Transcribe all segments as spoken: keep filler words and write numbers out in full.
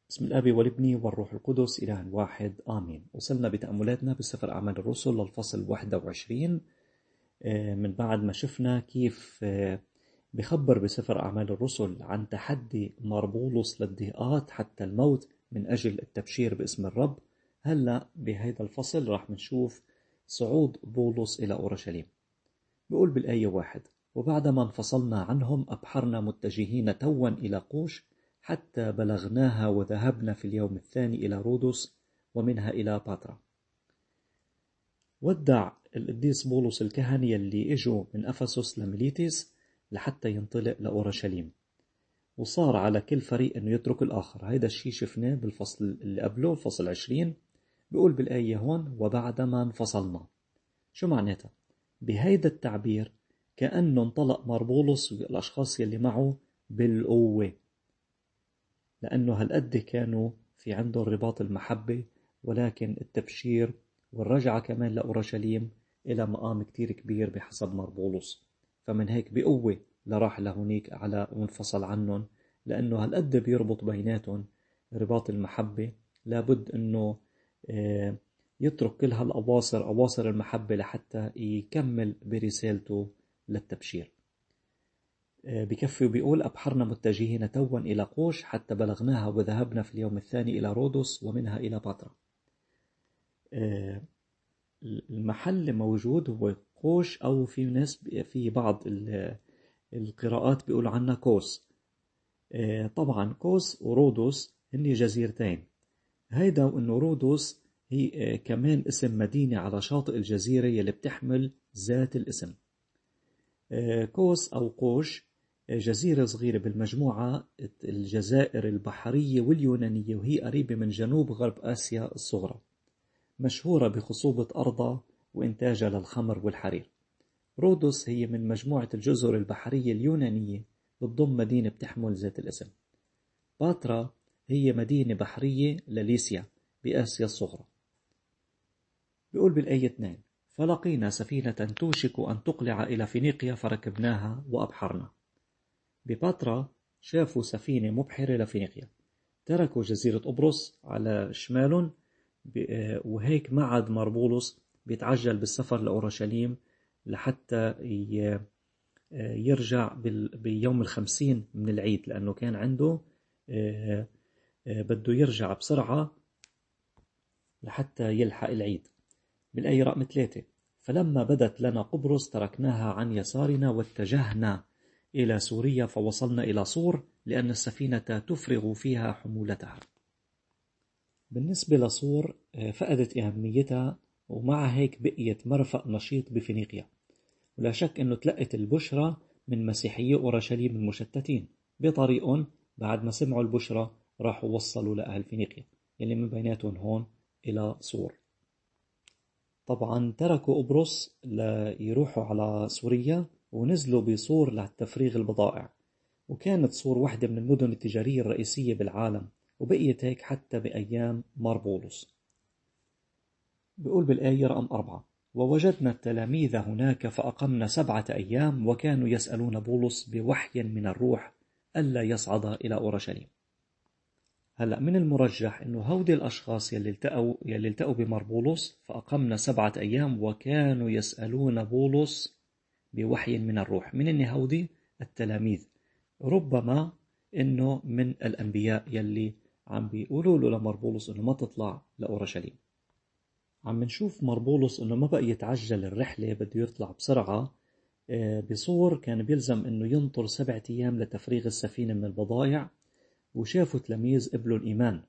بسم الآب والابن والروح القدس إله واحد آمين. وصلنا بتأملاتنا بسفر أعمال الرسل للفصل واحد وعشرين. من بعد ما شفنا كيف بخبر بسفر أعمال الرسل عن تحدي مربولس للضيقات حتى الموت من أجل التبشير باسم الرب. هلأ بهذا الفصل راح نشوف صعود بولس إلى أورشليم. بيقول بالآية واحد: وبعدما انفصلنا عنهم أبحرنا متجهين توا إلى قوش حتى بلغناها وذهبنا في اليوم الثاني إلى رودس ومنها إلى باترا. ودع القديس بولس الكهنة اللي إجوا من أفسس لميليتيس لحتى ينطلق لأورشليم، وصار على كل فريق أنه يترك الآخر. هيدا الشيء شفناه بالفصل اللي قبله الفصل عشرين. بيقول بالآية هون: وبعدما انفصلنا. شو معناتها؟ بهيدا التعبير كأنه انطلق مربولس والأشخاص يلي معه بالقوة، لأنه هالقد كانوا في عندهم رباط المحبة، ولكن التبشير والرجعة كمان لأورشليم إلى مقام كتير كبير بحسب مربولس. فمن هيك بقوة لراح لهونيك على وانفصل عنهم، لأنه هالقد بيربط بيناتهم رباط المحبة. لابد أنه يترك كل هالأواصر أواصر المحبة لحتى يكمل برسالته للتبشير. بكفي وبيقول: أبحرنا متجهين توا إلى قوش حتى بلغناها وذهبنا في اليوم الثاني إلى رودس ومنها إلى باترا. المحل موجود هو قوش، أو في ناس في بعض القراءات بيقولوا عنها كوس. طبعا كوس ورودس هن جزيرتين. هيدا وإنه رودس هي كمان اسم مدينة على شاطئ الجزيرة يلي بتحمل ذات الاسم. كوس أو قوش جزيرة صغيرة بالمجموعة الجزائر البحرية واليونانية، وهي قريبة من جنوب غرب آسيا الصغرى، مشهورة بخصوبة أرضها وإنتاجها للخمر والحرير. رودس هي من مجموعة الجزر البحرية اليونانية، بتضم مدينة بتحمل ذات الاسم. باترا هي مدينة بحرية لليسيا بآسيا الصغرى. بيقول بالآية اثنين: فلقينا سفينة توشك أن تقلع إلى فينيقيا فركبناها وأبحرنا. بباترا شافوا سفينة مبحرة لفينيقيا، تركوا جزيرة قبرص على شمالهم، وهيك معد مربولس بيتعجل بالسفر لأورشليم لحتى يرجع بيوم الخمسين من العيد، لأنه كان عنده بده يرجع بسرعة لحتى يلحق العيد. بالآية رقم ثلاثة: فلما بدت لنا قبرص تركناها عن يسارنا واتجهنا إلى سوريا فوصلنا إلى صور لأن السفينة تفرغ فيها حمولتها. بالنسبة لصور فقدت أهميتها، ومع هيك بقيت مرفأ نشيط بفينيقيا. ولا شك أنه تلقت البشرى من مسيحيي أورشليم المشتتين بطريقهم. بعد ما سمعوا البشرى راحوا وصلوا لأهل فينيقيا اللي من بيناتهم هون إلى صور. طبعا تركوا قبرص ليروحوا على سوريا ونزلوا بصور لتفريغ البضائع، وكانت صور واحدة من المدن التجارية الرئيسية بالعالم، وبقيت هيك حتى بأيام مربولس. بيقول بالآية رقم أربعة: ووجدنا التلاميذ هناك فأقمنا سبعة أيام وكانوا يسألون بولس بوحي من الروح ألا يصعد إلى أورشليم. هلأ من المرجح أنه هودي الأشخاص يلي التقوا, يلي التقوا بمربولس فأقمنا سبعة أيام وكانوا يسألون بولس بوحي من الروح. من إن هودي التلاميذ، ربما إنه من الأنبياء يلي عم بيقولوا له لمربولس إنه ما تطلع لأورشليم. عم نشوف مربولس إنه ما بقى يتعجل الرحلة، بده يطلع بسرعة. بصور كان بيلزم إنه ينطر سبعة أيام لتفريغ السفينة من البضائع، وشافوا تلاميذ قبلوا الإيمان.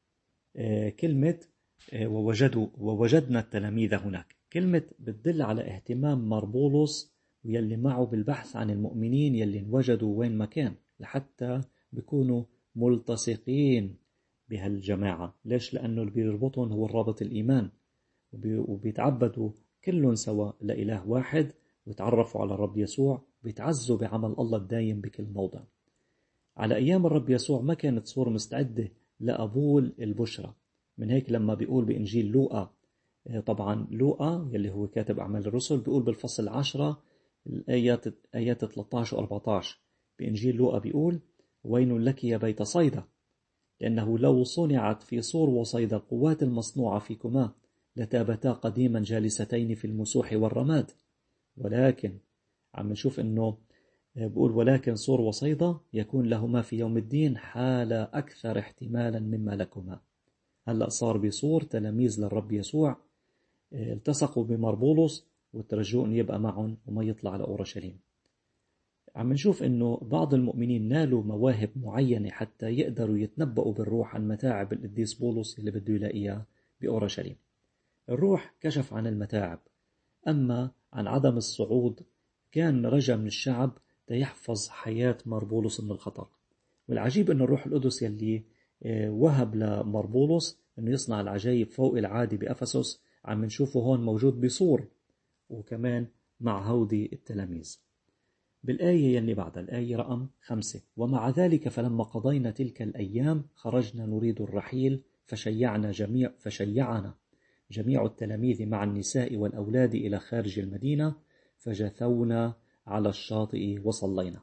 كلمة ووجدوا ووجدنا التلاميذ هناك، كلمة بتدل على اهتمام مربولس ويلي معه بالبحث عن المؤمنين يلي انوجدوا وين ما كان، لحتى بيكونوا ملتصقين بهالجماعة. ليش؟ لأنه اللي بيربطهم هو الرابط الإيمان، وبيتعبدوا كلهم سوا لإله واحد، ويتعرفوا على الرب يسوع، بيتعزوا بعمل الله الدايم بكل موضع. على أيام الرب يسوع ما كانت صور مستعدة لقبول البشرى. من هيك لما بيقول بإنجيل لوقا، طبعا لوقا يلي هو كاتب أعمال الرسل، بيقول بالفصل عشرة الآيات آيات ثلاثة عشر و أربعة عشر بإنجيل لوقا بيقول: وين لك يا بيت صيدا لأنه لو صنعت في صور وصيدا القوات المصنوعة فيكما لتابتا قديما جالستين في المسوح والرماد. ولكن عم نشوف أنه بقول ولكن صور وصيدا يكون لهما في يوم الدين حالة أكثر احتمالا مما لكما. هلأ صار بصور تلاميذ للرب يسوع التصقوا بمربولس وترجوه أن يبقى معهم وما يطلع على أورشليم. عم نشوف أنه بعض المؤمنين نالوا مواهب معينة حتى يقدروا يتنبؤوا بالروح عن متاعب القديس بولس اللي بده يلاقيها بأورشليم. الروح كشف عن المتاعب، أما عن عدم الصعود كان رجا من الشعب ليحفظ حياة مربولس من الخطر. والعجيب أن الروح القدس يلي وهب لمربولس أنه يصنع العجائب فوق العادي بأفسس عم نشوفه هون موجود بصور وكمان مع هودي التلاميذ. بالآية يلي بعد الآية رقم خمسة: ومع ذلك فلما قضينا تلك الأيام خرجنا نريد الرحيل فشيعنا جميع فشيعنا جميع التلاميذ مع النساء والأولاد إلى خارج المدينة فجثونا على الشاطئ وصلينا.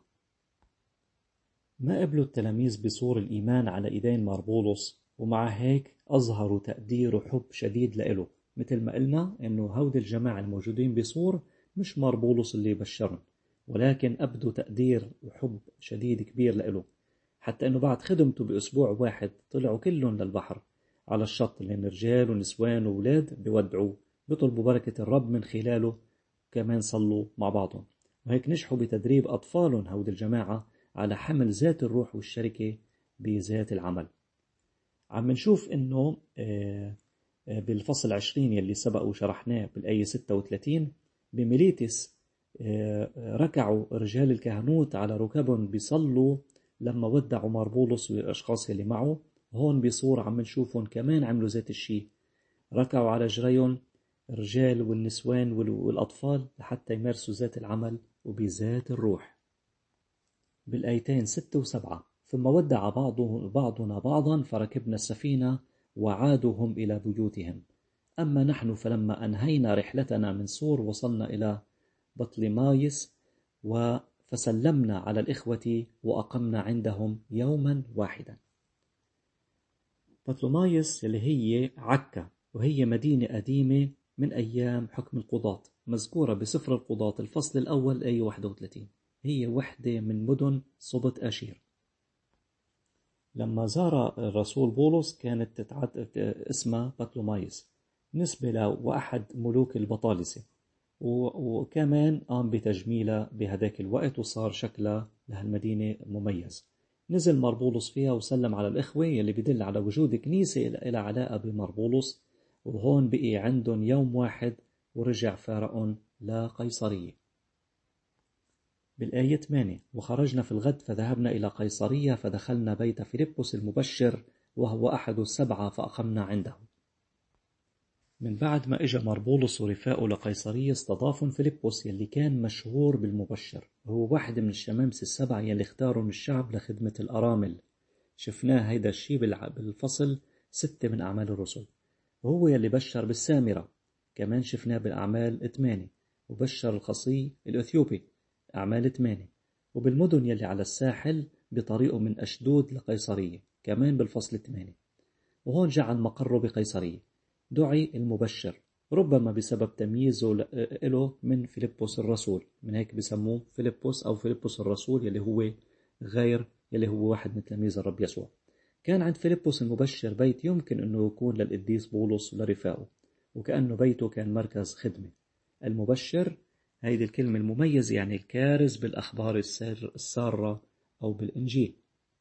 ما قبلوا التلاميذ بصور الإيمان على إيدين مربولس، ومع هيك أظهروا تقدير وحب شديد لإله. مثل ما قلنا إنه هود الجماعة الموجودين بصور مش مربولس اللي بشرهم، ولكن أبدوا تقدير وحب شديد كبير لإله، حتى إنه بعد خدمته بأسبوع واحد طلعوا كلهم للبحر على الشط، لأن رجال ونسوان وولاد بيودعوا بيطلبوا بركة الرب من خلاله، كمان صلوا مع بعضهم. وهيك نجحوا بتدريب أطفالهم هود الجماعة على حمل ذات الروح والشركة بذات العمل. عم نشوف إنه بالفصل عشرين يلي سبق وشرحناه بالآية ستة وثلاثين بميليتس ركعوا رجال الكهنوت على ركبهم بيصلوا لما ودعوا مربولس والأشخاص اللي معه. هون بصورة عم نشوفهم كمان عملوا ذات الشيء، ركعوا على جريهم الرجال والنسوان والأطفال لحتى يمارسوا ذات العمل وبذات الروح. بالآيتين ستة وسبعة: ثم ودع بعضنا بعضا فركبنا السفينة وعادوا هم إلى بيوتهم. أما نحن فلما أنهينا رحلتنا من صور وصلنا إلى بطليمايس فسلمنا على الإخوة وأقمنا عندهم يوما واحدا. بطليمايس اللي هي عكا، وهي مدينة قديمة من أيام حكم القضاة، مذكورة بسفر القضاة الفصل الأول آية واحد وثلاثين. هي وحدة من مدن سبط آشير. لما زار الرسول بولس كانت تتعد اسمها بطليمايس نسبة له وأحد ملوك البطالسة، وكمان قام بتجميلها بهذاك الوقت وصار شكلها لهالمدينة مميز. نزل مربولس فيها وسلم على الإخوة، يلي بدل على وجود كنيسة إلى علاقة بمربولس، وهون بقي عندهم يوم واحد ورجع فارقهم لقيصرية. بالآية ثمانية: وخرجنا في الغد فذهبنا إلى قيصرية فدخلنا بيت فيلبس المبشر وهو أحد السبعة فأقمنا عنده. من بعد ما إجا مربولس ورفاقه لقيصرية استضافهم فيلبس يلي كان مشهور بالمبشر، وهو واحد من الشمامسة السبعة يلي اختاروا من الشعب لخدمة الأرامل. شفناه هيدا الشيء بالفصل ستة من أعمال الرسل. وهو يلي بشر بالسامرة، كمان شفناه بالأعمال ثمانية، وبشر الخصي الأثيوبي أعمال ثمانية، وبالمدن يلي على الساحل بطريقه من أشدود لقيصرية كمان بالفصل ثمانية. وهون جعل مقره بقيصرية. دعي المبشر، ربما بسبب تمييزه له من فيلبس الرسول، من هيك بسموه فيلبس أو فيلبس الرسول يلي هو غير يلي هو واحد من تلاميذ الرب يسوع. كان عند فيلبس المبشر بيت يمكن أنه يكون للقديس بولس ولرفاقه، وكأنه بيته كان مركز خدمة. المبشر هيدي الكلمة المميزة يعني الكارز بالأخبار السارة أو بالإنجيل،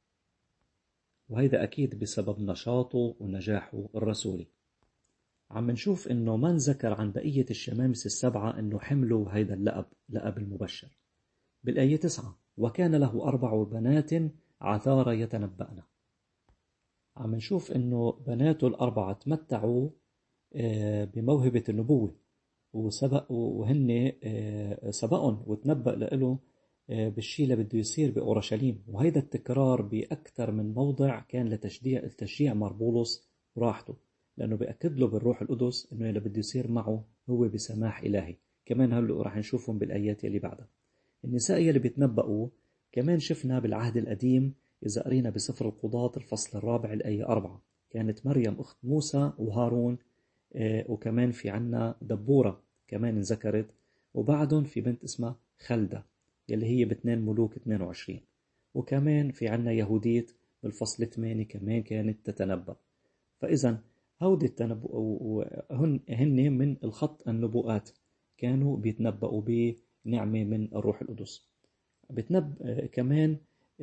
وهيدا أكيد بسبب نشاطه ونجاحه الرسولي. عم نشوف إنه ما نذكر عن بقية الشمامسة السبعة إنه حملوا هيدا اللقب، لقب المبشر. بالآية تسعة: وكان له أربع بنات عذارى يتنبأن. عم نشوف إنه بناته الأربعة تمتعوا بموهبة النبوة وسبق وهن سبقهم وتنبأ له بالشيء اللي بده يصير بأورشليم. وهيدا التكرار بأكثر من موضع كان لتشجيع التشجيع مربولس وراحته، لأنه بيأكد له بالروح القدس إنه اللي بده يصير معه هو بسماح إلهي. كمان هلو راح نشوفهم بالآيات اللي بعدها. النساء اللي بيتنبأوا كمان شفنا بالعهد القديم إذا قرينا بسفر القضاة الفصل الرابع الآية أربعة، كانت مريم أخت موسى وهارون، وكمان في عنا دبورة كمان انذكرت، وبعدهم في بنت اسمها خلدة يلي هي باثنين ملوك اثنين وعشرين، وكمان في عنا يهوديت بالفصل ثمانية كمان كانت تتنبأ. فإذا هودي التنبؤ هن, هن من الخط النبوءات، كانوا بيتنبأوا بنعمة من الروح القدس. بتنب كمان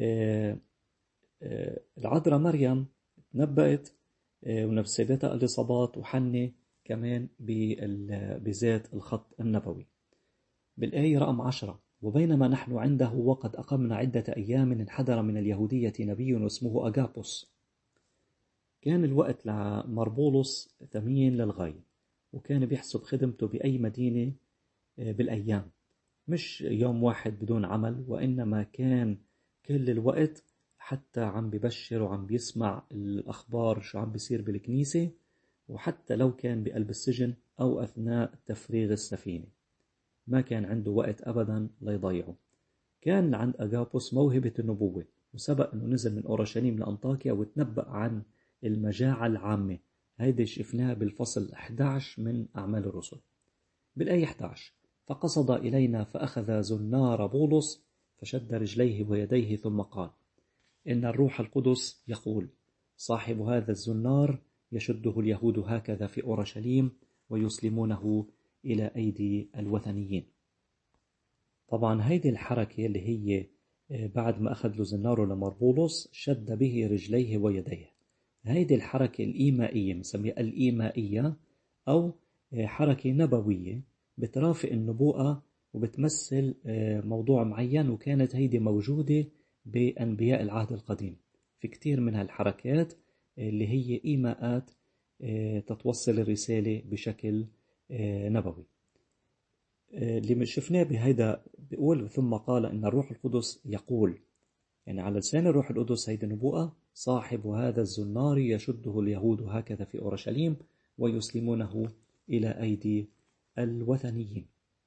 العذراء مريم تنبأت ونفس بيتها اليصابات وحنة كمان بذات الخط النبوي. بالآية رقم عشرة، وبينما نحن عنده وقد أقمنا عدة أيام انحدر من اليهودية نبي اسمه أغابوس. كان الوقت لمربولس ثمين للغاية، وكان بيحسب خدمته بأي مدينة بالأيام، مش يوم واحد بدون عمل، وإنما كان كل الوقت حتى عم ببشر وعم بيسمع الأخبار شو عم بيصير بالكنيسة، وحتى لو كان بقلب السجن أو أثناء تفريغ السفينة ما كان عنده وقت أبدا ليضيعه. كان عند أغابوس موهبة النبوة، وسبق أنه نزل من أورشليم لأنطاكيا وتنبأ عن المجاعة العامة. هيدا شفناها بالفصل أحد عشر من أعمال الرسل. بالآية أحد عشر، فقصد إلينا فأخذ زنار بولس فشد رجليه ويديه ثم قال إن الروح القدس يقول صاحب هذا الزنار يشده اليهود هكذا في أورشليم ويسلمونه إلى أيدي الوثنيين. طبعا هيدي الحركة اللي هي بعد ما أخذ له زناره لمربولس شد به رجليه ويديه، هيدي الحركة الإيمائية نسميها الإيمائية أو حركة نبوية بترافق النبوءة وبتمثل موضوع معين، وكانت هيدي موجودة بأنبياء العهد القديم. في كتير من هالحركات اللي هي إيماءات تتوصل الرسالة بشكل نبوي. اللي شفناه بهيدا بيقول ثم قال إن الروح القدس يقول، يعني على لسان الروح القدس هيدي نبوءة، صاحب هذا الزنار يشده اليهود هكذا في أورشليم ويسلمونه إلى أيدي الوثنيين.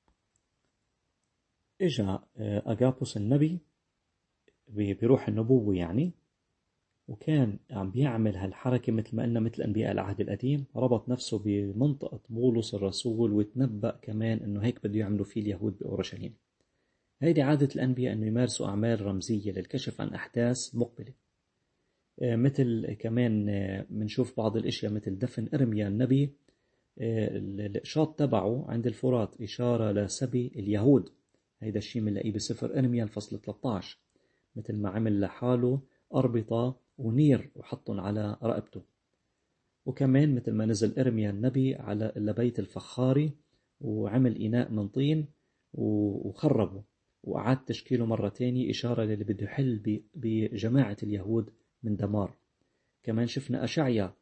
إجا أغابوس النبي بروح النبوة يعني، وكان عم بيعمل هالحركة مثل ما قلنا مثل أنبياء العهد القديم، ربط نفسه بمنطقة بولس الرسول وتنبأ كمان إنه هيك بده يعملوا فيه اليهود بأورشليم. هيدي عادة الأنبياء إنه يمارسوا أعمال رمزية للكشف عن أحداث مقبلة. مثل كمان منشوف بعض الأشياء مثل دفن إرميا النبي، الإشارة تبعه عند الفرات إشارة لسبي اليهود. هيدا الشيء منلاقيه بسفر إرميا الفصل ثلاثة عشر، مثل ما عمل لحاله أربطة ونير وحطهم على رقبته. وكمان مثل ما نزل إرميا النبي على لبيت الفخاري وعمل إناء من طين وخربه وأعاد تشكيله مرة تانية، إشارة للي بده يحل بجماعة اليهود من دمار. كمان شفنا أشعيا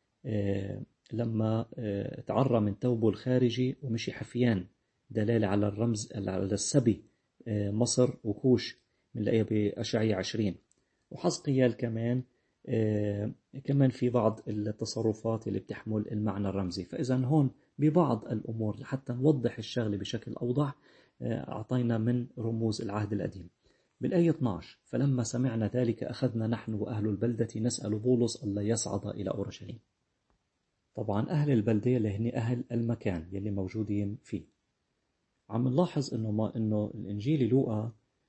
لما تعرى من ثوبه الخارجي ومشي حفيان، دلالة على الرمز على السبي مصر وكوش، بنلاقيها بأشعيا عشرين. وحزقيال كمان كمان في بعض التصرفات اللي بتحمل المعنى الرمزي. فإذا هون ببعض الأمور لحتى نوضح الشغلة بشكل أوضح أعطينا من رموز العهد القديم. بالآية اثني عشر، فلما سمعنا ذلك أخذنا نحن وأهل البلدة نسأل بولس ألا يصعد إلى أورشليم. طبعا أهل البلدة اللي هن أهل المكان يلي موجودين فيه. عم نلاحظ إنه ما إنه الإنجيل لوقا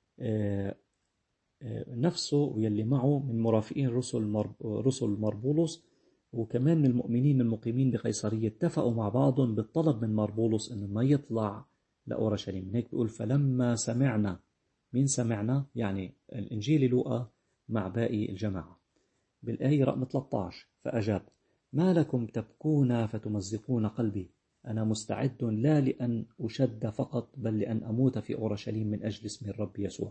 نفسه ويلي معه من مرافقين رسل مرب... رسل مربولس وكمان من المؤمنين المقيمين بقيصرية اتفقوا مع بعضهم بالطلب من مربولس إنه ما يطلع لأورشليم. هيك بيقول فلما سمعنا. مين سمعنا؟ يعني الإنجيل لوقا مع باقي الجماعة. بالآية رقم ثلاثة عشر، فأجاب ما لكم تبكون فتمزقون قلبي، أنا مستعد لا لأن أشد فقط بل لأن أموت في أورشليم من أجل اسم الرب يسوع.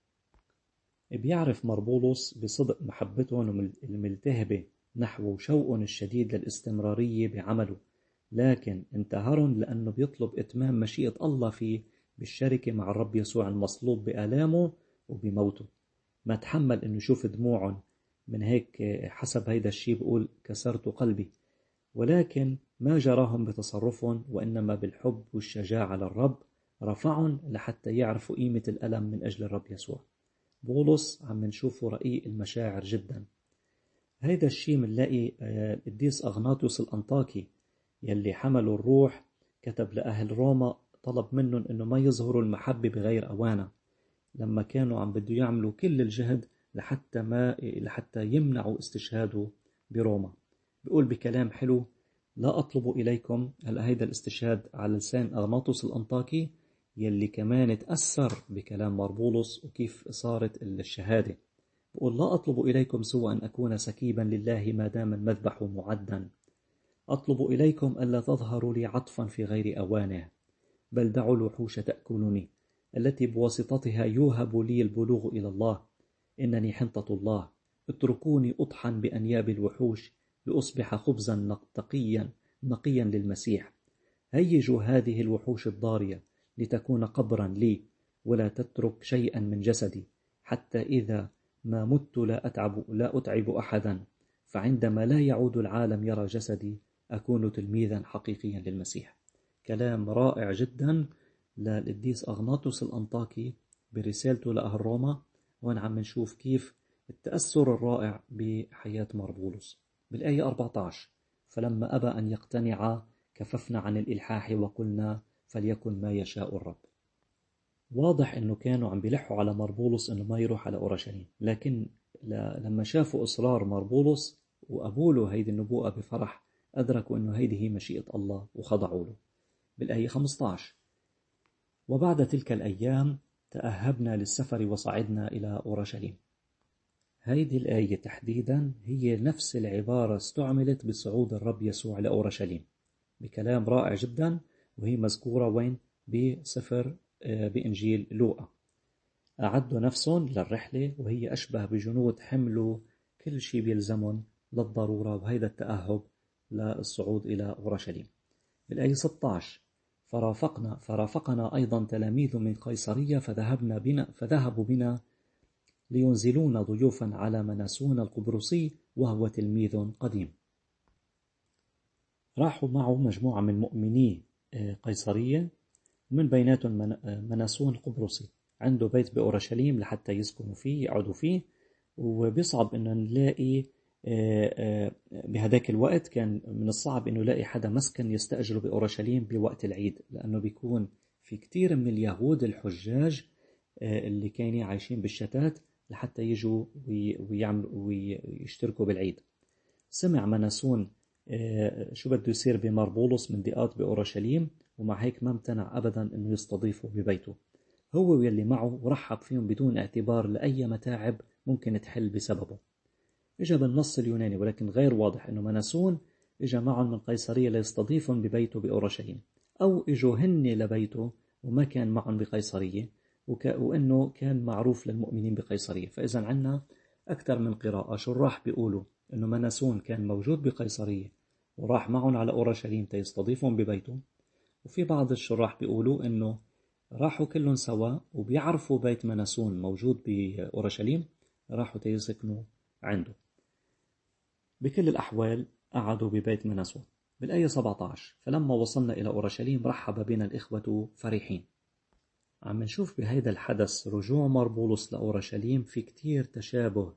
بيعرف مربولس بصدق محبتهم الملتهبة نحو شوق الشديد للاستمرارية بعمله، لكن انتهرن لأنه بيطلب إتمام مشيئة الله فيه بالشركة مع الرب يسوع المصلوب بآلامه وبموته. ما تحمل أنه يشوف دموعهم، من هيك حسب هيدا الشيء بقول كسرت قلبي. ولكن ما جراهم بتصرفهم، وإنما بالحب والشجاعة للرب رفعهم لحتى يعرفوا قيمة الألم من أجل الرب يسوع. بولس عم نشوفه رقيق المشاعر جدا. هيدا الشيء منلاقي القديس أغناطيوس الأنطاكي يلي حملوا الروح كتب لأهل روما، طلب منهم أنه ما يظهروا المحبة بغير أوانها، لما كانوا عم بده يعملوا كل الجهد لحتى ما لحتى يمنعوا استشهاده بروما. بيقول بكلام حلو: لا أطلب إليكم، هلا هيدا الاستشهاد على لسان أغناطوس الأنطاكي يلي كمان تأثر بكلام مربولس وكيف صارت الشهادة. بقول: لا أطلب إليكم سوى أن أكون سكيبا لله ما دام المذبح معدا. أطلب إليكم ألا تظهروا لي عطفا في غير أوانه، بل دعوا الوحوش تأكلني، التي بواسطتها يوهب لي البلوغ إلى الله. إنني حنطة الله، اتركوني أطحن بأنياب الوحوش لأصبح خبزا نقيا نقيا للمسيح. هيجوا هذه الوحوش الضارية لتكون قبرا لي، ولا تترك شيئا من جسدي، حتى إذا ما مت لا أتعب, لا أتعب أحدا، فعندما لا يعود العالم يرى جسدي أكون تلميذا حقيقيا للمسيح. كلام رائع جدا للقديس أغناطوس الأنطاكي برسالته لأهل روما. وين عم نشوف كيف التأثر الرائع بحياة مربولس. بالآية أربعة عشر: فلما أبى أن يقتنع كففنا عن الإلحاح وقلنا فليكن ما يشاء الرب. واضح أنه كانوا عم بيلحوا على مربولس أنه ما يروح على أورشليم، لكن لما شافوا إصرار مربولس وقبوا له هيدي النبوءة بفرح، أدركوا أنه هيدي هي مشيئة الله وخضعوا له. بالآية خمسة عشر: وبعد تلك الأيام تأهبنا للسفر وصعدنا إلى أورشليم. هيدي الآية تحديدا هي نفس العبارة استعملت بصعود الرب يسوع لأورشليم بكلام رائع جدا، وهي مذكورة وين؟ بسفر بإنجيل لوقا. أعدوا نفسهم للرحلة وهي أشبه بجنود حملوا كل شيء بيلزمهم للضرورة وهيدا التأهب للصعود إلى أورشليم. بالآية ستة عشر: فرافقنا فرافقنا أيضا تلاميذ من قيصرية فذهبنا بنا فذهبوا بنا لينزلون ضيوفا على مناسون القبرصي وهو تلميذ قديم. راحوا معه مجموعة من مؤمني قيصرية، ومن بيناتهم مناسون القبرصي عنده بيت بأورشليم لحتى يسكنوا فيه يقعدوا فيه. وبيصعب إنه نلاقي بهذاك الوقت كان من الصعب إنه يلاقي حدا مسكن يستأجره بأورشليم بوقت العيد، لأنه بيكون في كتير من اليهود الحجاج اللي كانوا عايشين بالشتات لحتى يجوا ويعملوا ويشتركوا بالعيد. سمع مناسون شو بده يصير بمربولس من ضيقات بأورشليم، ومع هيك ما امتنع أبدا إنه يستضيفه ببيته هو واللي معه، ورحب فيهم بدون اعتبار لأي متاعب ممكن تحل بسببه. إجا بالنص اليوناني ولكن غير واضح إنه مناسون إجا معهم من قيصرية ليستضيفهم ببيته بأورشليم، أو إجوا هن لبيته وما كان معهم بقيصرية، وك... وإنه كان معروف للمؤمنين بقيصرية. فإذا عنا أكثر من قراءة. شراح بيقولوا إنه مناسون كان موجود بقيصرية وراح معهم على أورشليم تيستضيفهم ببيته، وفي بعض الشراح بيقولوا إنه راحوا كلهم سوا وبيعرفوا بيت مناسون موجود بأورشليم، راحوا تيسكنوا عنده. بكل الأحوال قعدوا ببيت مناسون. بالآية سبعة عشر: فلما وصلنا إلى أورشليم رحب بنا الإخوة فرحين. عم نشوف بهذا الحدث رجوع مربولس لأورشليم في كتير تشابه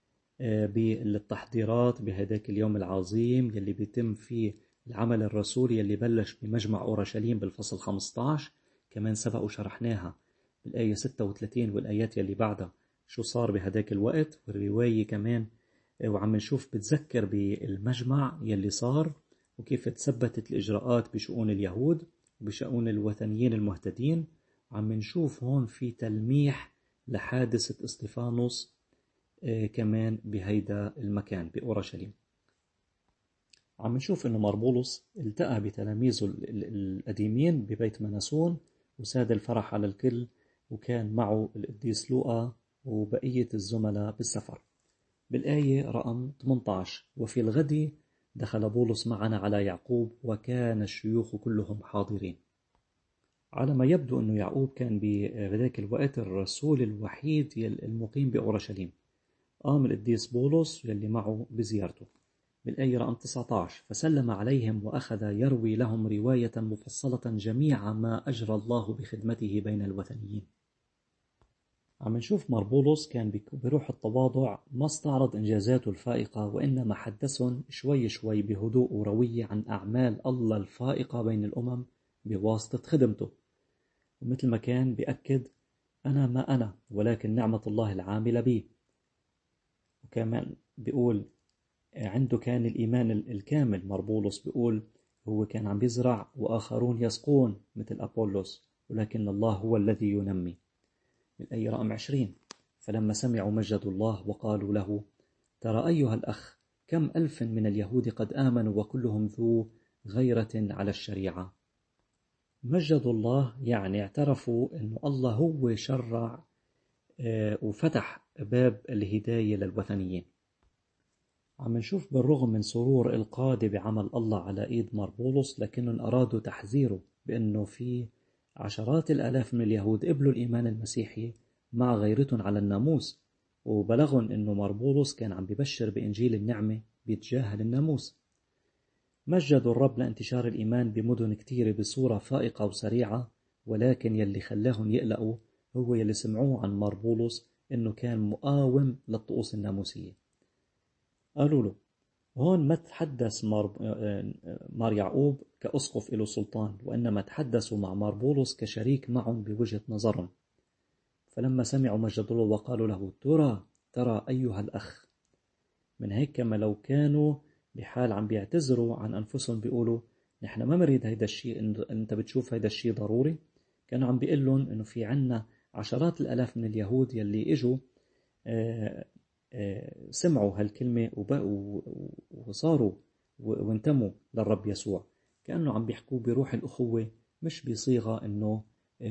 بالتحضيرات بهذاك اليوم العظيم يلي بيتم فيه العمل الرسولي يلي بلش بمجمع أورشليم بالفصل خمسة عشر. كمان سبق وشرحناها بالآية ستة وثلاثين والآيات يلي بعدها شو صار بهذاك الوقت، والرواية كمان. وعم نشوف بتذكر بالمجمع يلي صار وكيف تثبتت الإجراءات بشؤون اليهود وبشؤون الوثنيين المهتدين. عم نشوف هون في تلميح لحادثة اسطفانوس كمان بهيدا المكان بأورشليم. عم نشوف إنه مربولس التقى بتلاميذه القديمين ببيت مناسون وساد الفرح على الكل، وكان معه القديس لوقا وبقية الزملاء بالسفر. بالآية رقم ثمانية عشر: وفي الغد دخل بولس معنا على يعقوب وكان الشيوخ كلهم حاضرين. على ما يبدو أنه يعقوب كان بذاك الوقت الرسول الوحيد المقيم بأورشليم. قام القديس بولس يلي معه بزيارته. بالآية رقم تسعة عشر: فسلم عليهم وأخذ يروي لهم رواية مفصلة جميع ما أجرى الله بخدمته بين الوثنيين. عم نشوف مربولوس كان بروح التواضع ما استعرض إنجازاته الفائقة، وإنما حدثهم شوي شوي بهدوء وروية عن أعمال الله الفائقة بين الأمم بواسطة خدمته. ومثل ما كان بيأكد أنا ما أنا ولكن نعمة الله العاملة بي. وكمان بيقول عنده كان الإيمان الكامل. مربولوس بيقول هو كان عم بيزرع وآخرون يسقون مثل أبولوس، ولكن الله هو الذي ينمي. الآية رقم عشرين: فلما سمعوا مجدوا الله وقالوا له ترى أيها الأخ كم ألف من اليهود قد آمنوا وكلهم ذو غيرة على الشريعة. مجدوا الله يعني اعترفوا أن الله هو شرع وفتح باب الهداية للوثنيين. عم نشوف بالرغم من سرور القادة بعمل الله على إيد مربولوس، لكنهم أرادوا تحذيره بأنه في عشرات الآلاف من اليهود قبلوا الإيمان المسيحي مع غيرتهم على الناموس، وبلغهم أنه مربولوس كان عم ببشر بإنجيل النعمة بيتجاهل الناموس. مجدوا الرب لانتشار الإيمان بمدن كتيرة بصورة فائقة وسريعة، ولكن يلي خلاهم يقلقوا هو يلي سمعوه عن مربولوس أنه كان مقاوم للطقوس الناموسية. قالوا له هون ما تحدث مار, مار يعقوب كأسقف له سلطان، وإنما تحدثوا مع مربولوس كشريك معهم بوجهة نظرهم. فلما سمعوا مجدوا الله وقالوا له ترى ترى أيها الأخ. من هيك كما لو كانوا بحال عم بيعتذروا عن أنفسهم بيقولوا نحن ما مريد هيدا الشيء، أنت بتشوف هيدا الشيء ضروري. كانوا عم بيقول لهم إنه في عنا عشرات الآلاف من اليهود يلي إجوا آه سمعوا هالكلمة وصاروا وانتموا للرب يسوع، كأنه عم بيحكوا بروح الأخوة، مش بصيغة إنه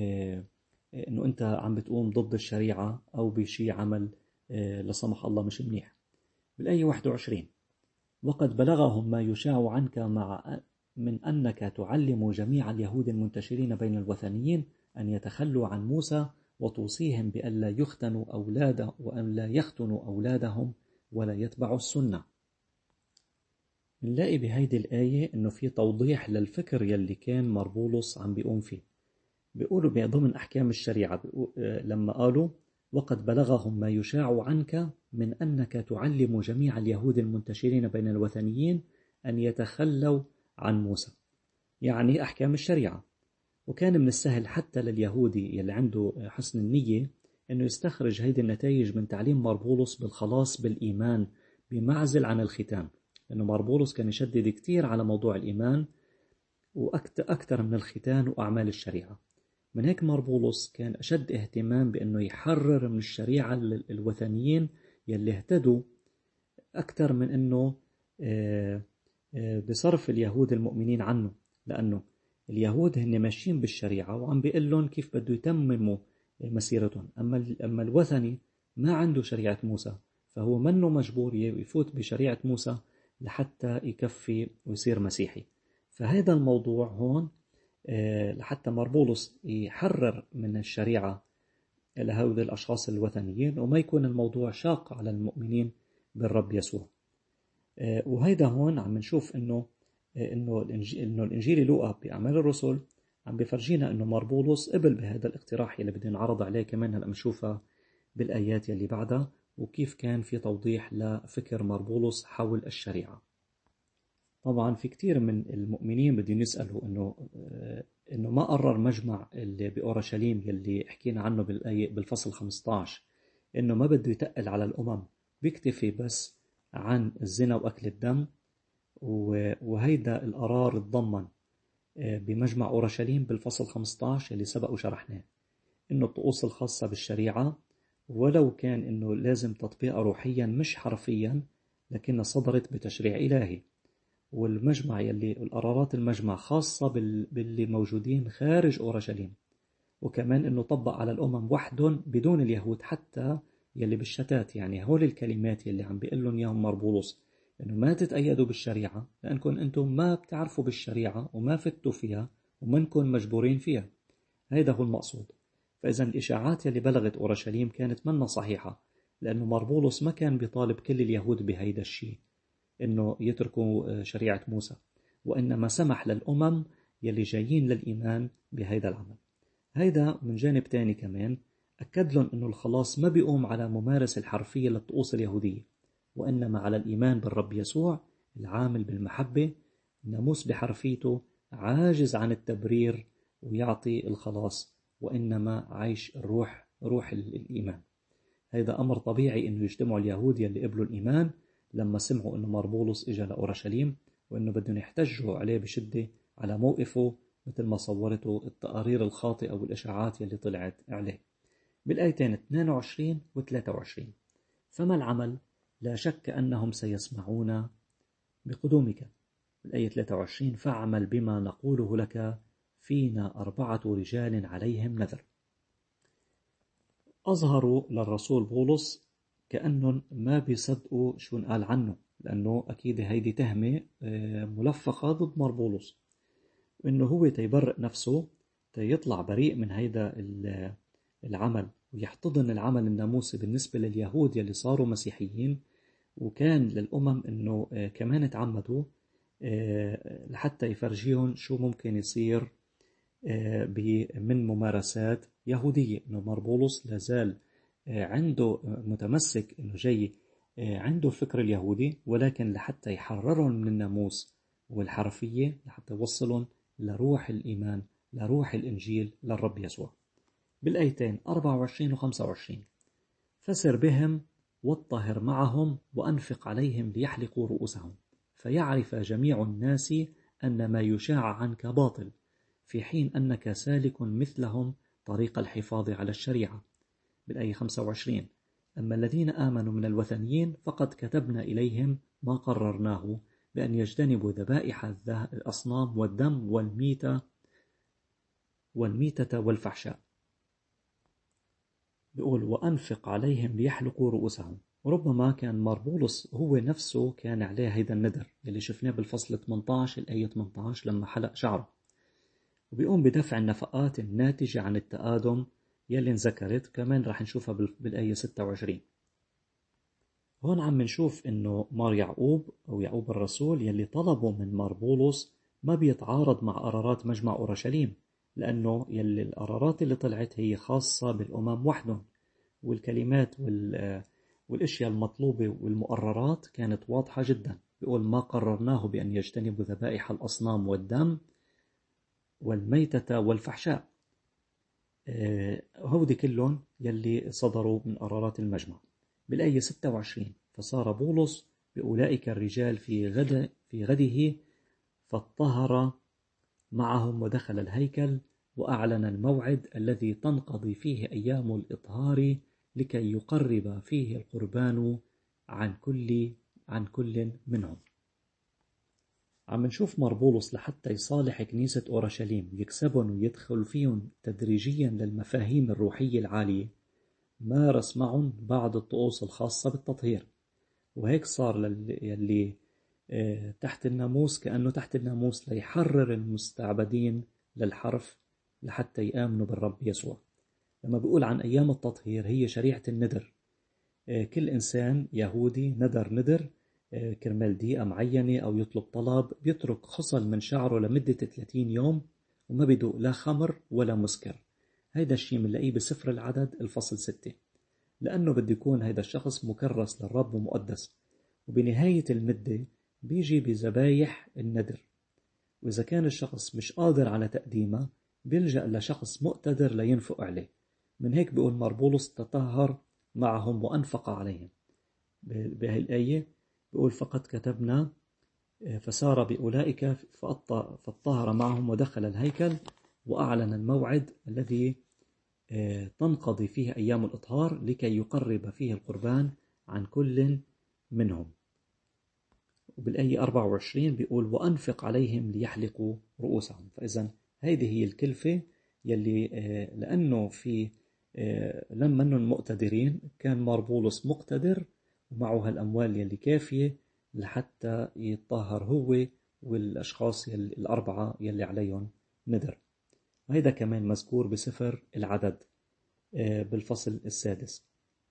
إنه أنت عم بتقوم ضد الشريعة أو بشي عمل لسمح الله مش منيح. بالآية واحد وعشرين: وقد بلغهم ما يشاع عنك مع من أنك تعلم جميع اليهود المنتشرين بين الوثنيين أن يتخلوا عن موسى، وتوصيهم بأن لا يختنوا أولاده وأن لا يختنوا أولادهم ولا يتبعوا السنة. نلاقي بهيدي الآية إنه في توضيح للفكر يلي كان مربولوس عم بيقوم فيه. بيقولوا ضمن أحكام الشريعة لما قالوا وقد بلغهم ما يشاع عنك من أنك تعلم جميع اليهود المنتشرين بين الوثنيين أن يتخلوا عن موسى، يعني أحكام الشريعة. وكان من السهل حتى لليهودي يلي عنده حسن النية أنه يستخرج هيدي النتائج من تعليم مربولوس بالخلاص بالإيمان بمعزل عن الختان، لأنه مربولوس كان يشدد كتير على موضوع الإيمان وأكثر من الختان وأعمال الشريعة. من هيك مربولوس كان أشد اهتمام بأنه يحرر من الشريعة الوثنيين يلي اهتدوا أكثر من أنه بصرف اليهود المؤمنين عنه، لأنه اليهود هن ماشيين بالشريعة وعم بيقول لهم كيف بده يتمموا مسيرتهم. أما أما الوثني ما عنده شريعة موسى، فهو منه مجبور يفوت بشريعة موسى لحتى يكفي ويصير مسيحي. فهذا الموضوع هون لحتى مربولوس يحرر من الشريعة لهؤلاء الأشخاص الوثنيين وما يكون الموضوع شاق على المؤمنين بالرب يسوع. وهيدا هون عم نشوف إنه إنه الإنجيل إنه الإنجيل لوقا بأعمال الرسل عم بفرجينا إنه مربولوس قبل بهذا الاقتراح اللي بدنا نعرض عليه كمان هلا نشوفها بالآيات يلي بعدها، وكيف كان في توضيح لفكر مربولوس حول الشريعة. طبعا في كتير من المؤمنين بدهم يسألوا إنه إنه ما قرر مجمع اللي بأورشليم يلي حكينا عنه بالآية بالفصل خمسة عشر إنه ما بده يتقل على الأمم، بيكتفي بس عن الزنا وأكل الدم، وهيدا القرار تضمن بمجمع أورشليم بالفصل خمسة عشر اللي سبق وشرحناه، إنه الطقوس الخاصة بالشريعة ولو كان إنه لازم تطبيقها روحيا مش حرفيا لكنها صدرت بتشريع إلهي. والمجمع يلي القرارات المجمع خاصة باللي موجودين خارج أورشليم، وكمان إنه طبق على الأمم وحدهم بدون اليهود حتى يلي بالشتات. يعني هول الكلمات يلي عم بيقول لهم إياهم مربولوس إنه ما تتأيدوا بالشريعة لأنكم أنتم ما بتعرفوا بالشريعة وما فتوا فيها ومنكم مجبورين فيها. هذا هو المقصود. فإذا الإشاعات يلي بلغت أورشليم كانت منا صحيحة، لأنه مربولوس ما كان بيطالب كل اليهود بهيدا الشيء إنه يتركوا شريعة موسى، وإنما سمح للأمم يلي جايين للإيمان بهيدا العمل. هيدا من جانب تاني كمان أكد لهم أنه الخلاص ما بيقوم على ممارسة الحرفية للطقوس اليهودية، وإنما على الإيمان بالرب يسوع العامل بالمحبة. الناموس بحرفيته عاجز عن التبرير ويعطي الخلاص، وإنما عيش الروح، روح الإيمان. هذا أمر طبيعي أنه يجتمعوا اليهود يلي قبلوا الإيمان لما سمعوا أنه مربولس إجا لأورشليم، وأنه بدهم يحتجوا عليه بشدة على موقفه مثل ما صورته التقارير الخاطئة والإشاعات يلي طلعت عليه. بالآيتين اثنين وعشرين و ثلاثة وعشرين: فما العمل؟ لا شك أنهم سيسمعون بقدومك. بالآية ثلاثة وعشرين: فاعمل بما نقوله لك، فينا أربعة رجال عليهم نذر. أظهروا للرسول بولس كأنهم ما بيصدقوا شو نقال عنه، لأنه أكيد هيدي تهمة ملفقة ضد مربولس، وإنه هو تيبرئ نفسه تيطلع بريء من هيدا العمل ويحتضن العمل الناموسي بالنسبة لليهود يلي صاروا مسيحيين، وكان للأمم إنه كمان تعمدوا لحتى يفرجيهم شو ممكن يصير من ممارسات يهودية. إنه مربولس لازال عنده متمسك إنه جاي عنده الفكر اليهودي، ولكن لحتى يحررهم من الناموس والحرفية، لحتى يوصلهم لروح الإيمان، لروح الإنجيل للرب يسوع. بالآيتين أربعة وعشرين و خمسة وعشرين: فسر بهم واطهر معهم وأنفق عليهم ليحلقوا رؤوسهم، فيعرف جميع الناس أن ما يشاع عنك باطل، في حين أنك سالك مثلهم طريق الحفاظ على الشريعة. بالآية خمسة وعشرين: أما الذين آمنوا من الوثنيين فقد كتبنا إليهم ما قررناه، بأن يجتنبوا ذبائح الأصنام والدم والميتة والميتة والفحشاء. بيقول وأنفق عليهم ليحلقوا رؤوسهم. وربما كان مربولس هو نفسه كان عليه هيدا الندر اللي شفناه بالفصل ثمانية عشر الآية ثمانية عشر لما حلق شعره، وبيقوم بدفع النفقات الناتجة عن التآدم يلي انذكرت كمان رح نشوفها بالآية ستة وعشرين. هون عم نشوف إنه مار يعقوب أو يعقوب الرسول يلي طلبه من مربولس ما بيتعارض مع قرارات مجمع أورشليم، لأنه يلي القرارات اللي طلعت هي خاصة بالأمم وحدهم، والكلمات والأشياء المطلوبة والمقررات كانت واضحة جدا. بيقول ما قررناه بأن يجتنبوا ذبائح الأصنام والدم والميتة والفحشاء. هودي كلهم يلي صدروا من قرارات المجمع. بالآية ستة وعشرين: فصار بولس بأولئك الرجال في غد في غده فاطهر معهم ودخل الهيكل وأعلن الموعد الذي تنقضي فيه أيام الإطهار لكي يقرب فيه القربان عن كل عن كل منهم. عم نشوف مربولس لحتى يصالح كنيسة أورشليم ويكسبهم ويدخل فيهم تدريجيا للمفاهيم الروحية العالية، مارس معهم بعض الطقوس الخاصة بالتطهير، وهيك صار يلي تحت الناموس كأنه تحت الناموس ليحرر المستعبدين للحرف لحتى يآمنوا بالرب يسوع. لما بيقول عن أيام التطهير هي شريعة الندر. كل إنسان يهودي ندر ندر كرمال دقيقة معينة أو يطلب طلب، بيترك خصل من شعره لمدة ثلاثين يوم وما بيدوق لا خمر ولا مسكر. هيدا الشيء بنلاقيه بسفر العدد الفصل ستة، لأنه بده يكون هيدا الشخص مكرس للرب ومقدس. وبنهاية المدة بيجي بذبايح الندر، وإذا كان الشخص مش قادر على تقديمها بيلجأ لشخص مقتدر لينفق عليه. من هيك بيقول مربولس تطهر معهم وأنفق عليهم. بهي الآية بيقول فقد كتبنا فسار بأولئك فاطهر معهم ودخل الهيكل وأعلن الموعد الذي تنقضي فيه أيام الإطهار لكي يقرب فيه القربان عن كل منهم. وبالآية أربعة وعشرين بيقول وأنفق عليهم ليحلقوا رؤوسهم. فإذا هذه هي الكلفة يلي لأنه في لما أنهم مقتدرين كان مربولس مقتدر ومعه هالأموال يلي كافية لحتى يتطهر هو والأشخاص يلي الأربعة يلي عليهم ندر. وهذا كمان مذكور بسفر العدد بالفصل السادس.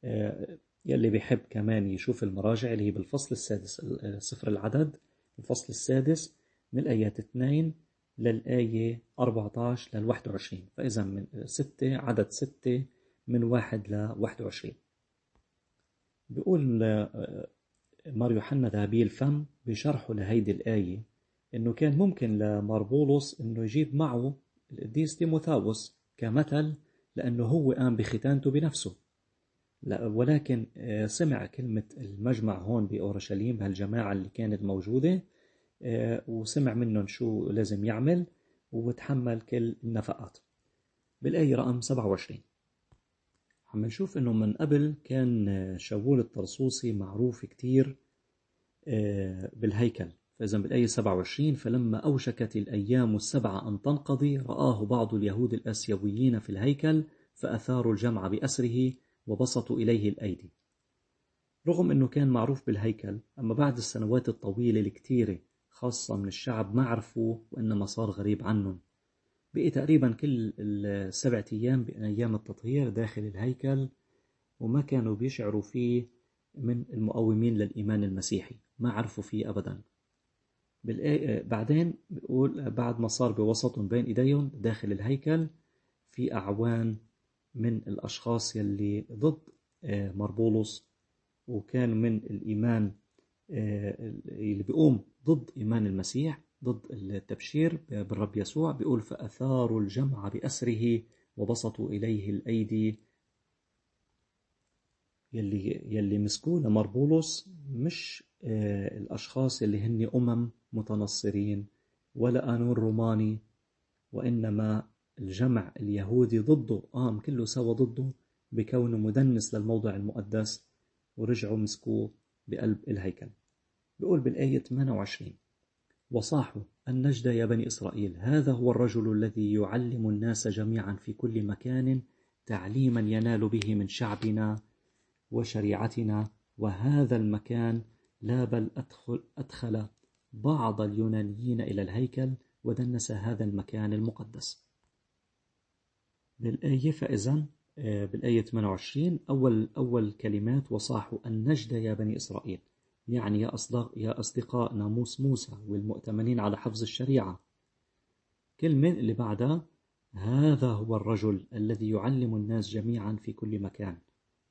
يلي بيحب كمان يشوف المراجع اللي هي بالفصل السادس سفر العدد الفصل السادس من الآيات اثنين للآية أربعة عشر للواحد وعشرين. فإذا من ستة عدد ستة من واحد لواحد وعشرين. بيقول مار يوحنا ذهبي الفم بشرحه لهيدي الآية إنه كان ممكن لماربولوس إنه يجيب معه القديس تيموثاوس كمثل، لأنه هو قام بختانته بنفسه. لا، ولكن سمع كلمة المجمع هون بأورشليم بهالجماعة اللي كانت موجودة، وسمع منهم شو لازم يعمل وتحمل كل النفقات. بالآية رقم سبعة وعشرين عم نشوف إنه من قبل كان شاول الطرسوسي معروف كتير بالهيكل. فإذا بالآية سبعة وعشرين فلما أوشكت الأيام السبعة أن تنقضي رآه بعض اليهود الآسيويين في الهيكل فأثاروا الجمع بأسره وبسطوا إليه الأيدي. رغم أنه كان معروف بالهيكل، أما بعد السنوات الطويلة الكتيرة خاصة من الشعب ما عرفوه وإنما صار غريب عنهم. بقي تقريبا كل السبعة أيام بين أيام التطهير داخل الهيكل، وما كانوا بيشعروا فيه من المقومين للإيمان المسيحي، ما عرفوا فيه أبدا. بعدين بيقول بعد ما صار بوسط بين إيديهم داخل الهيكل في أعوان من الأشخاص يلي ضد مربولوس، وكان من الإيمان اللي بيقوم ضد إيمان المسيح، ضد التبشير بالرب يسوع. بيقول فأثاروا الجمع بأسره وبسطوا إليه الأيدي. يلي, يلي مسكوه لمربولوس مش الأشخاص اللي هن أمم متنصرين ولا قانون روماني، وإنما الجمع اليهودي ضده، قام كله سوا ضده بكونه مدنس للموضع المقدس، ورجعوا مسكوه بقلب الهيكل. بيقول بالآية ثمانية وعشرين وصاحوا النجد يا بني إسرائيل، هذا هو الرجل الذي يعلم الناس جميعا في كل مكان تعليما ينال به من شعبنا وشريعتنا، وهذا المكان لا بل أدخل, أدخل بعض اليونانيين إلى الهيكل ودنس هذا المكان المقدس. بالآية فإذن بالآية ثمانية وعشرين أول, أول كلمات وصاحوا النجد يا بني إسرائيل، يعني يا أصدق يا أصدقاء ناموس موسى والمؤتمنين على حفظ الشريعة. كلمة اللي بعدها هذا هو الرجل الذي يعلم الناس جميعا في كل مكان.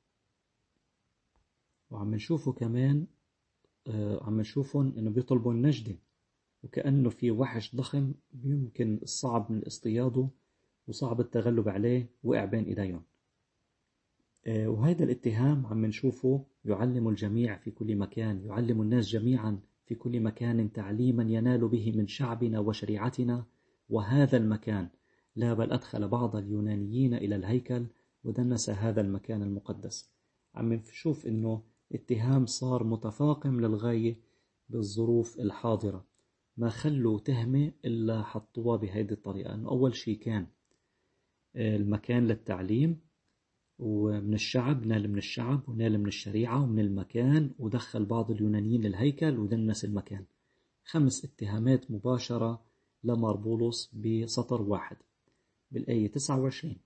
وعم نشوفه كمان آه عم نشوفهم إنه بيطلبوا النجدة، وكأنه في وحش ضخم يمكن الصعب من اصطياده وصعب التغلب عليه وقع بين إيديهم. آه وهذا الاتهام عم نشوفه يعلم الجميع في كل مكان، يعلم الناس جميعا في كل مكان تعليما ينال به من شعبنا وشريعتنا، وهذا المكان لا بل أدخل بعض اليونانيين إلى الهيكل ودنس هذا المكان المقدس. عم نشوف إنه اتهام صار متفاقم للغاية بالظروف الحاضرة، ما خلوا تهمة إلا حطوها بهذه الطريقة. إنه أول شيء كان المكان للتعليم، ومن الشعب نال من الشعب ونال من الشريعة ومن المكان، ودخل بعض اليونانيين للهيكل ودنس المكان. خمس اتهامات مباشرة لماربولوس بسطر واحد. بالآية تسعة وعشرين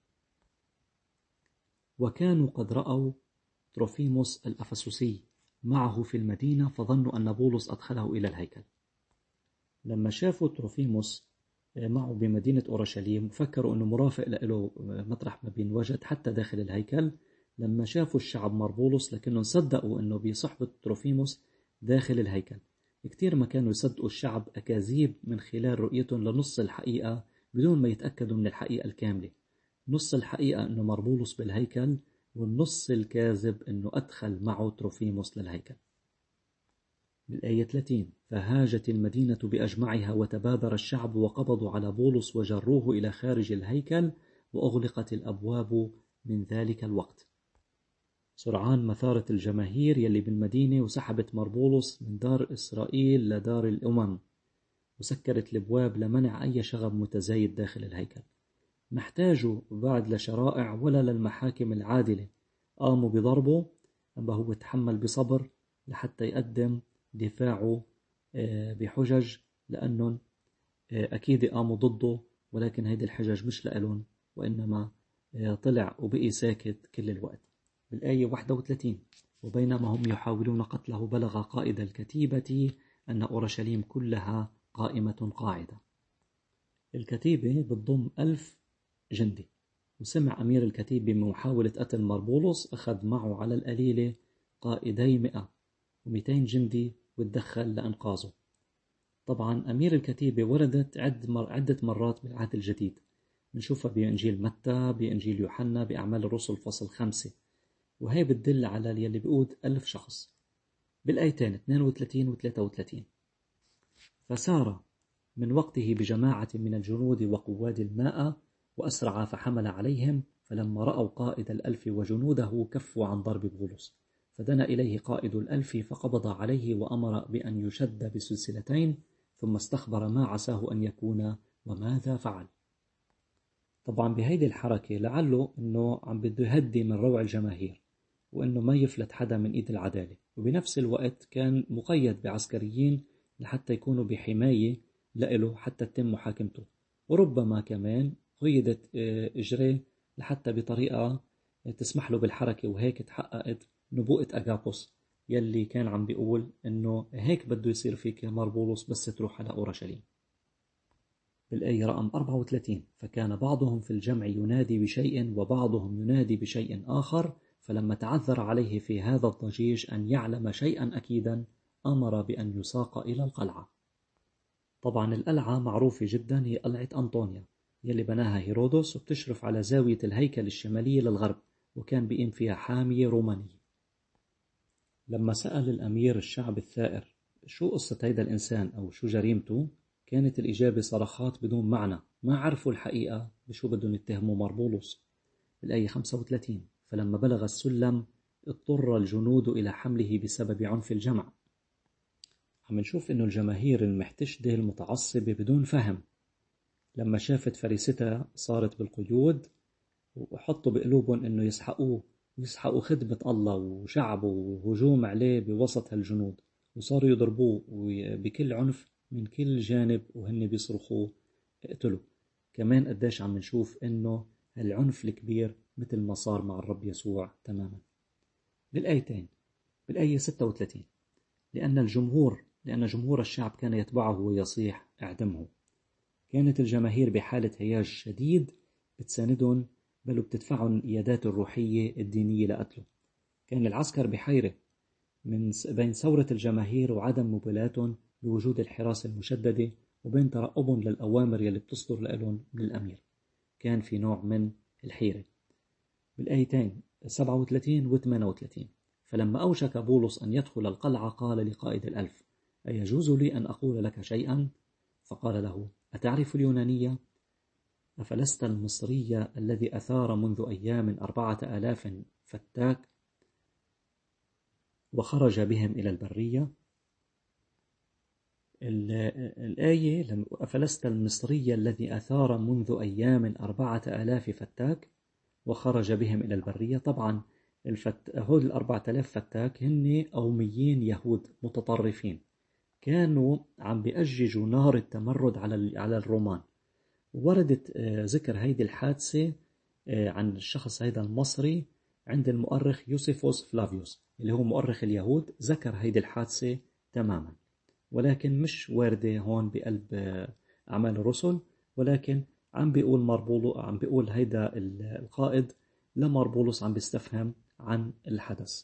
وكانوا قد رأوا تروفيموس الأفسسي معه في المدينة فظنوا أن بولس أدخله إلى الهيكل. لما شافوا تروفيموس معه بمدينة أورشليم فكروا أنه مرافق له مطرح ما بينوجد حتى داخل الهيكل. لما شافوا الشعب مربولس لكنهم صدقوا أنه بصحبة تروفيموس داخل الهيكل. كتير ما كانوا يصدقوا الشعب أكاذيب من خلال رؤيتهم لنص الحقيقة بدون ما يتأكدوا من الحقيقة الكاملة. نص الحقيقة أنه مربولس بالهيكل، والنص الكاذب أنه أدخل معه تروفيموس للهيكل. بالآية ثلاثين فهاجت المدينة بأجمعها وتبادر الشعب وقبضوا على بولس وجروه إلى خارج الهيكل وأغلقت الأبواب من ذلك الوقت. سرعان مثارت الجماهير يلي بالمدينة وسحبت مربولس من دار إسرائيل لدار الأمم، وسكرت الأبواب لمنع أي شغب متزايد داخل الهيكل. محتاجوا بعد لشرائع ولا للمحاكم العادلة، قاموا بضربه، أما هو تحمل بصبر لحتى يقدم دفاعه بحجج، لأنهم أكيد قاموا ضده، ولكن هيدي الحجج مش لألون، وإنما طلع وبقي ساكت كل الوقت. بالآية واحد وثلاثين وبينما هم يحاولون قتله بلغ قائد الكتيبة أن أورشليم كلها قائمة قاعدة. الكتيبة بتضم ألف جندي، وسمع أمير الكتيبة بمحاولة قتل مربولوس، أخذ معه على القليلة قائدي مئة ومئتين جندي وتدخل لإنقاذه. طبعا أمير الكتيبة وردت عدة مرات بالعهد الجديد، بنشوفها بإنجيل متى، بإنجيل يوحنا، بأعمال الرسل فصل خمسة، وهي بتدل على يلي بيقود ألف شخص. بالآيتين اثنين وثلاثين و ثلاثة وثلاثين: فسار من وقته بجماعة من الجنود وقواد الماء وأسرع فحمل عليهم، فلما رأوا قائد الألف وجنوده كفوا عن ضرب بولس، فدنا إليه قائد الألف فقبض عليه وأمر بأن يشد بسلسلتين، ثم استخبر ما عساه أن يكون وماذا فعل. طبعا بهيدي الحركة لعله أنه عم بده يهدي من روع الجماهير وأنه ما يفلت حدا من إيد العدالة، وبنفس الوقت كان مقيد بعسكريين لحتى يكونوا بحماية لإله حتى تتم محاكمته، وربما كمان قيدت إجريه لحتى بطريقة تسمح له بالحركة، وهيك تحققت نبوءة أغابوس يلي كان عم بيقول إنه هيك بده يصير فيك يا مربولوس بس تروح على أورشليم. بالآية رقم أربعة وثلاثين: فكان بعضهم في الجمع ينادي بشيء وبعضهم ينادي بشيء آخر، فلما تعذر عليه في هذا الضجيج أن يعلم شيئا أكيدا أمر بأن يساق إلى القلعة. طبعا القلعة معروفة جدا، هي قلعة أنطونيا يلي بناها هيرودوس، وبتشرف على زاوية الهيكل الشمالية للغرب، وكان بيقيم فيها حامية رومانية. لما سأل الأمير الشعب الثائر شو قصة هيدا الإنسان أو شو جريمته، كانت الإجابة صرخات بدون معنى، ما عرفوا الحقيقة بشو بدهم يتهموا مربولوس. الآية خمسة وثلاثين: فلما بلغ السلم اضطر الجنود إلى حمله بسبب عنف الجمع. عم نشوف إنه الجماهير المحتشدة المتعصبة بدون فهم لما شافت فريستها صارت بالقيود، وحطوا بقلوبهم إنه يسحقوه ويسحقوا خدمة الله وشعبه وهجوم عليه بوسط هالجنود، وصاروا يضربوه بكل عنف من كل جانب وهن بيصرخوا اقتلوا. كمان قديش عم نشوف إنه العنف الكبير مثل ما صار مع الرب يسوع تماما. بالآيتين بالآية ستة وثلاثين: لأن الجمهور لأن جمهور الشعب كان يتبعه ويصيح اعدمه. كانت الجماهير بحالة هياج شديد بتساندهم، بل بتدفعهم الإيادات الروحية الدينية لقتله. كان العسكر بحيرة من بين ثورة الجماهير وعدم مبالاتهم بوجود الحراسة المشددة، وبين ترقبهم للأوامر يلي بتصدر لهم من الأمير. كان في نوع من الحيرة. بالآيتين سبعة وثلاثين و ثمانية وثلاثين: فلما أوشك بولس أن يدخل القلعة قال لقائد الألف: أيجوز لي أن أقول لك شيئا؟ فقال له: أتعرف اليونانية؟ أفلست المصري الذي أثار منذ أيام أربعة آلاف فتاك وخرج بهم إلى البرية؟ الآية: أفلست المصري الذي أثار منذ أيام أربعة آلاف فتاك وخرج بهم إلى البرية. طبعا الفت... هود الأربعة آلاف فتاك هن قوميين يهود متطرفين، كانوا عم بيأججوا نار التمرد على على الرومان. وردت ذكر هيدي الحادثة عن الشخص هيدا المصري عند المؤرخ يوسيفوس فلافيوس اللي هو مؤرخ اليهود، ذكر هيدي الحادثة تماما، ولكن مش واردة هون بقلب أعمال الرسل، ولكن عم بيقول مربولو عم بيقول هيدا القائد لمربولوس عم بيستفهم عن الحدث.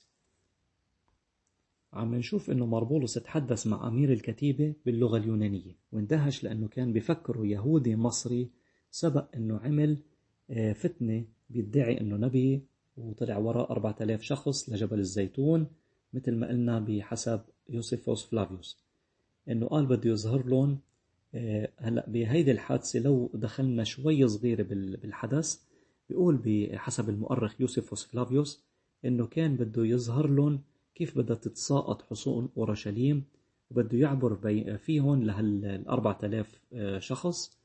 عم نشوف إنه مربولوس تحدث مع أمير الكتيبة باللغة اليونانية، واندهش لأنه كان بيفكره يهودي مصري سبق إنه عمل فتنة بيدعي إنه نبي، وطلع وراء أربعة آلاف شخص لجبل الزيتون مثل ما قلنا بحسب يوسيفوس فلافيوس، إنه قال بده يظهر لهم. هلأ بهيدي الحادثة لو دخلنا شوي صغيرة بالحدث، بيقول بحسب المؤرخ يوسيفوس فلافيوس إنه كان بده يظهر لهم كيف بدها تتساقط حصون أورشليم، وبده يعبر فيهم لهالأربعة آلاف شخص،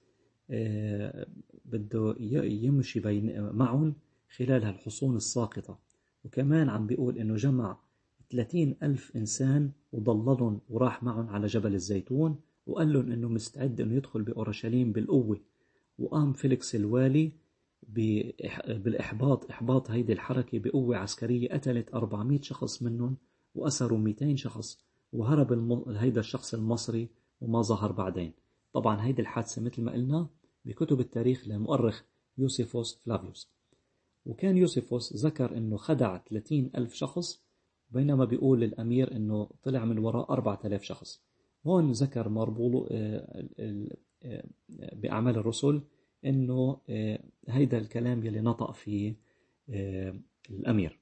بده يمشي بين معهم خلال هالحصون الساقطة. وكمان عم بيقول إنه جمع ثلاثين ألف إنسان وضللهم وراح معهم على جبل الزيتون، وقال لهم إنه مستعد إنه يدخل بأورشليم بالقوة. وقام فيليكس الوالي بالإحباط إحباط هيدي الحركة بقوة عسكرية، قتلت أربعمائة شخص منهم وأسروا مئتين شخص، وهرب الم... هيدا الشخص المصري وما ظهر بعدين. طبعا هيدي الحادثة مثل ما قلنا بكتب التاريخ لمؤرخ يوسيفوس فلافيوس. وكان يوسفوس ذكر أنه خدع ثلاثين ألف شخص، بينما بيقول الأمير أنه طلع من وراء أربعة آلاف شخص. هون ذكر مربولو بأعمال الرسل أنه هيدا الكلام يلي نطق فيه الأمير.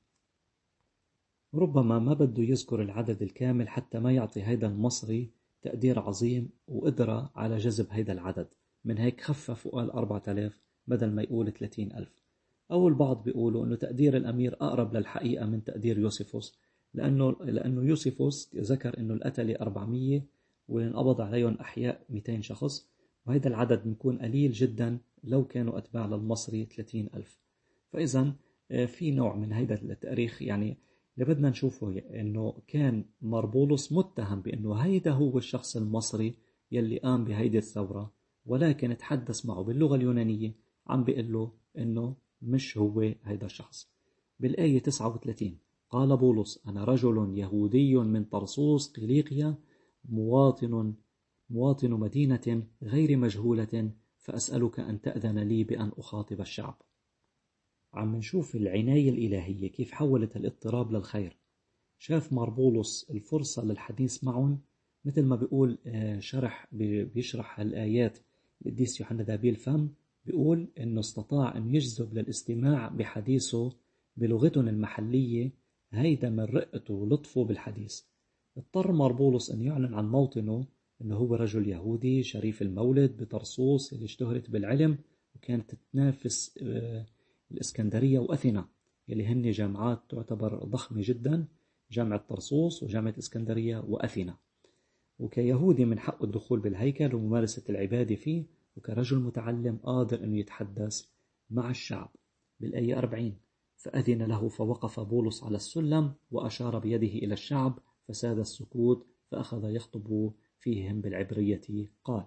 ربما ما بده يذكر العدد الكامل حتى ما يعطي هيدا المصري تقدير عظيم وقدرة على جذب هيدا العدد، من هيك خفف وقال أربعة آلاف بدل ما يقول ثلاثين ألف. أو البعض بيقولوا أنه تقدير الأمير أقرب للحقيقة من تقدير يوسفوس، لأنه, لأنه يوسفوس ذكر أنه القتلة أربعمية وانقبض عليهم أحياء مئتين شخص، وهذا العدد بيكون قليل جدا لو كانوا أتباع للمصري ثلاثين ألف. فإذا في نوع من هذا التاريخ يعني اللي بدنا نشوفه أنه كان مربولوس متهم بأنه هيدا هو الشخص المصري يلي قام بهيدي الثورة، ولكن تحدث معه باللغة اليونانية عم بيقول له أنه مش هو هيدا الشخص. بالآية تسعة وثلاثين قال بولس: أنا رجل يهودي من طرسوس قيليقيا، مواطن مواطن مدينة غير مجهولة، فأسألك أن تأذن لي بأن أخاطب الشعب. عم نشوف العناية الإلهية كيف حولت الاضطراب للخير. شاف مربولس الفرصة للحديث معهم، مثل ما بيقول شرح بيشرح الآيات القديس يوحنا ذهبي الفم، بيقول إنه استطاع أن يجذب للاستماع بحديثه بلغتهم المحلية، هيدا من رقته ولطفه بالحديث. اضطر مربولس أن يعلن عن موطنه إنه هو رجل يهودي شريف المولد بطرسوس اللي اشتهرت بالعلم، وكانت تنافس الإسكندرية وأثينا اللي هن جامعات تعتبر ضخمة جدا، جامعة طرسوس وجامعة إسكندرية وأثينا. وكيهودي من حقه الدخول بالهيكل وممارسة العبادة فيه، وكرجل متعلم قادر أن يتحدث مع الشعب. بالآية أربعين فأذن له فوقف بولس على السلم وأشار بيده إلى الشعب فساد السكوت، فأخذ يخطب فيهم بالعبرية. قال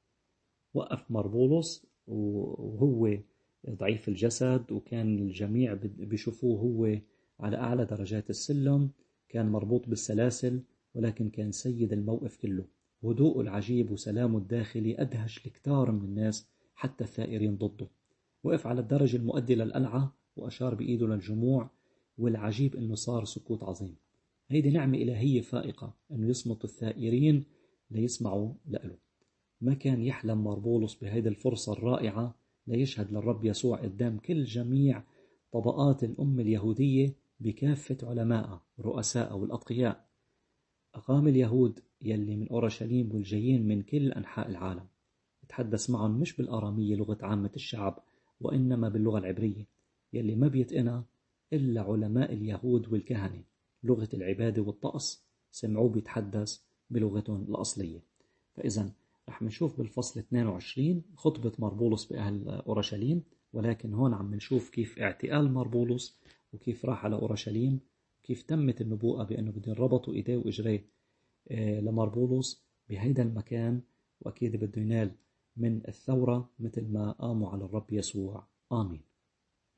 وقف مربولس وهو ضعيف الجسد، وكان الجميع بيشوفوه هو على أعلى درجات السلم، كان مربوط بالسلاسل، ولكن كان سيد الموقف كله. هدوءه العجيب وسلامه الداخلي أدهش الكثار من الناس حتى الثائرين ضده. وقف على الدرجة المؤدية للقلعة وأشار بإيده للجموع، والعجيب أنه صار سكوت عظيم. هيدي نعمة إلهية فائقة أنه يصمت الثائرين ليسمعوا لأله. ما كان يحلم مربولس بهيدي الفرصة الرائعة ليشهد للرب يسوع قدام كل جميع طبقات الأمة اليهودية بكافة علمائها رؤسائها والأتقياء. أقام اليهود يلي من أورشليم والجايين من كل أنحاء العالم، يتحدث معهم مش بالآرامية لغة عامة الشعب، وإنما باللغة العبرية يلي ما بيتقنها إلا علماء اليهود والكهنة. لغة العبادة والطقس سمعوه بيتحدث بلغتهم الأصلية. فإذا رح نشوف بالفصل اثنين وعشرين خطبة مربولس بأهل أورشليم، ولكن هون عم نشوف كيف اعتقال مربولس وكيف راح على أورشليم، وكيف تمت النبوءة بأنه بدهم ربطوا إيديه وإجريه لمربولس بهيدا المكان، وأكيد بده ينال من الثورة مثل ما قاموا على الرب يسوع. آمين.